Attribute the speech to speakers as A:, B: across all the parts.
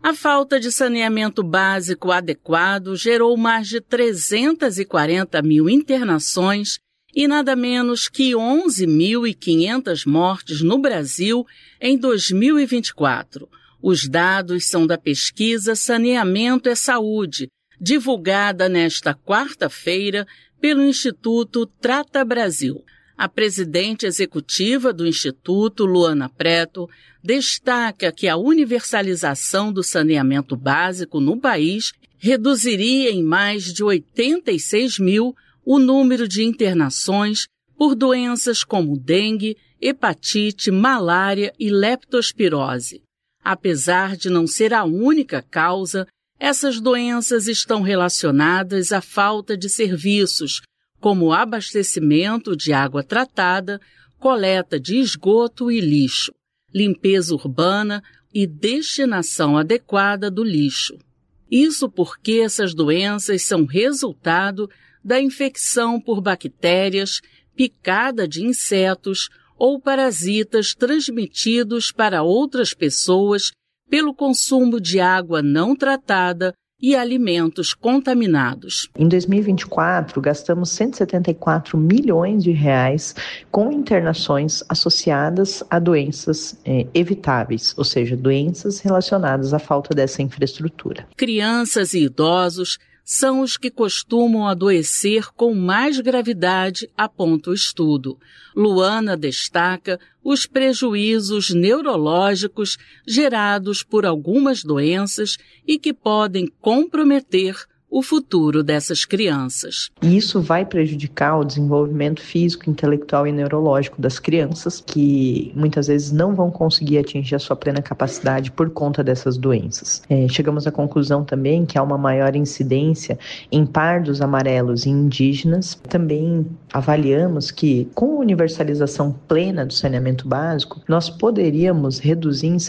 A: A falta de saneamento básico adequado gerou mais de 340 mil internações e nada menos que 11.500 mortes no Brasil em 2024. Os dados são da pesquisa Saneamento é Saúde, divulgada nesta quarta-feira pelo Instituto Trata Brasil. A presidente executiva do Instituto, Luana Preto, destaca que a universalização do saneamento básico no país reduziria em mais de 86 mil o número de internações por doenças como dengue, hepatite, malária e leptospirose. Apesar de não ser a única causa, essas doenças estão relacionadas à falta de serviços, como abastecimento de água tratada, coleta de esgoto e lixo, limpeza urbana e destinação adequada do lixo. Isso porque essas doenças são resultado da infecção por bactérias, picada de insetos ou parasitas transmitidos para outras pessoas pelo consumo de água não tratada e alimentos contaminados.
B: Em 2024, gastamos 174 milhões de reais com internações associadas a doenças evitáveis, ou seja, doenças relacionadas à falta dessa infraestrutura.
A: Crianças e idosos são os que costumam adoecer com mais gravidade, aponta o estudo. Luana destaca os prejuízos neurológicos gerados por algumas doenças e que podem comprometer o futuro dessas crianças.
B: E isso vai prejudicar o desenvolvimento físico, intelectual e neurológico das crianças, que muitas vezes não vão conseguir atingir a sua plena capacidade por conta dessas doenças. Chegamos à conclusão também que há uma maior incidência em pardos amarelos e indígenas. Também avaliamos que, com a universalização plena do saneamento básico, nós poderíamos reduzir em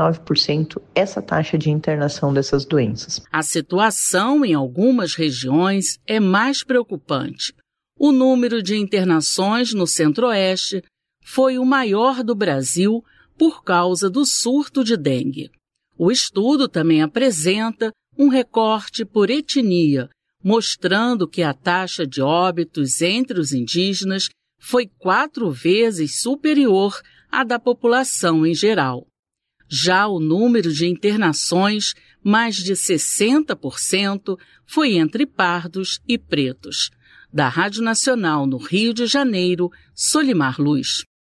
B: 69% essa taxa de internação dessas doenças.
A: A situação em algumas regiões é mais preocupante. O número de internações no Centro-Oeste foi o maior do Brasil por causa do surto de dengue. O estudo também apresenta um recorte por etnia, mostrando que a taxa de óbitos entre os indígenas foi 4 vezes superior à da população em geral. Já o número de internações, mais de 60%, foi entre pardos e pretos. Da Rádio Nacional no Rio de Janeiro, Solimar Luz.